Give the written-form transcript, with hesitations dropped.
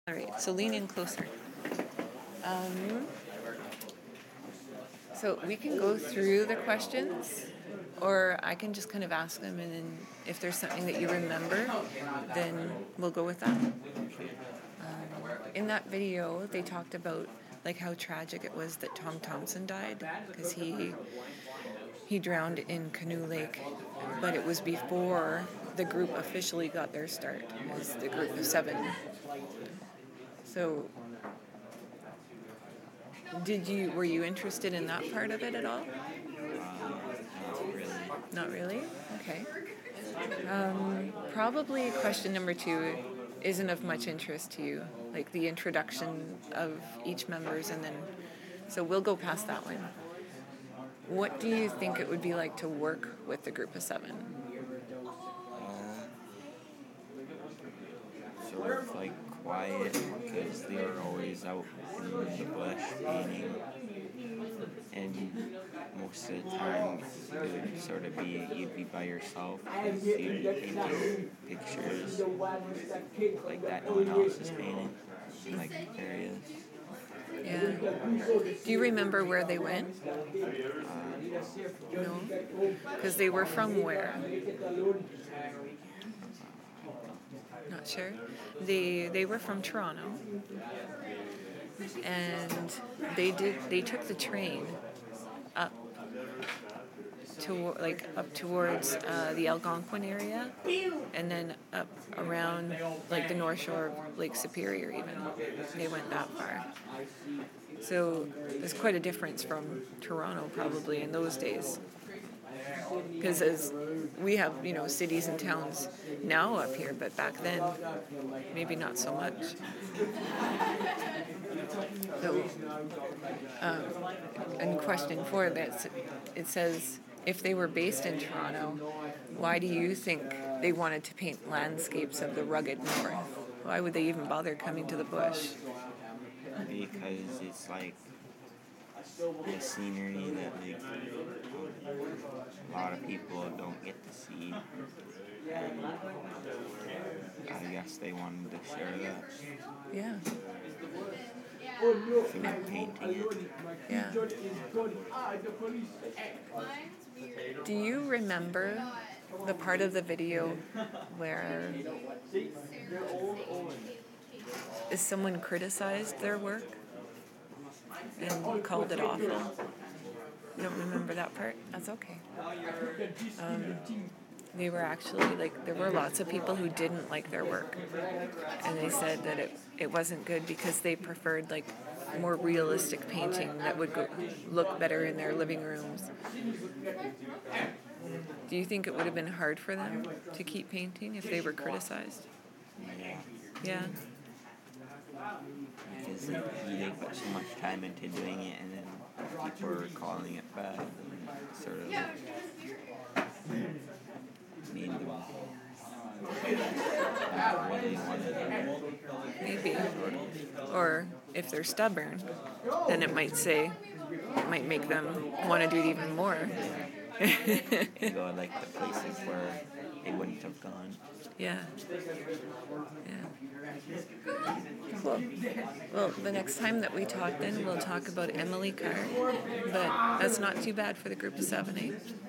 All right, so lean in closer. So we can go through the questions, or I can just kind of ask them, and then if there's something that you remember, then we'll go with that. In that video, they talked about like how tragic it was that Tom Thompson died because he drowned in Canoe Lake, but it was before the group officially got their start as the group of 7. So were you interested in that part of it at all? Not really. Not really? Okay. Probably question number 2 isn't of much interest to you, like the introduction of each members, and then so we'll go past that one. What do you think it would be like to work with the group of 7? Sort of like quiet, because they were always out in the bush painting, and most of the time it would sort of be you'd be by yourself, because you'd be painting pictures like that no one else is painting in like areas. Yeah. Do you remember where they went? No? Because they were from where? Not sure. They were from Toronto, and they took the train up to up towards the Algonquin area, and then up around like the North Shore of Lake Superior. Even they went that far. So there's quite a difference from Toronto probably in those days. Because as we have, cities and towns now up here, but back then, maybe not so much. So, in question 4, it says, if they were based in Toronto, why do you think they wanted to paint landscapes of the rugged north? Why would they even bother coming to the bush? Because it's like the scenery that like a lot of people don't get to see, and I guess they wanted to share that. Yeah. Through painting it. Yeah. Do you remember the part of the video where someone criticized their work and called it awful? You don't remember that part? That's okay. They were actually, there were lots of people who didn't like their work. And they said that it wasn't good because they preferred, more realistic painting that would look better in their living rooms. Do you think it would have been hard for them to keep painting if they were criticized? Yeah? Because they put so much time into doing it, and then people were calling it bad, and sort of made them not what they wanted. Maybe. Or if they're stubborn, then it might make them want to do it even more. They go like the places where they wouldn't have gone. Yeah. Cool. Well, the next time that we talk then, we'll talk about Emily Carr, but that's not too bad for the group of 7, eh?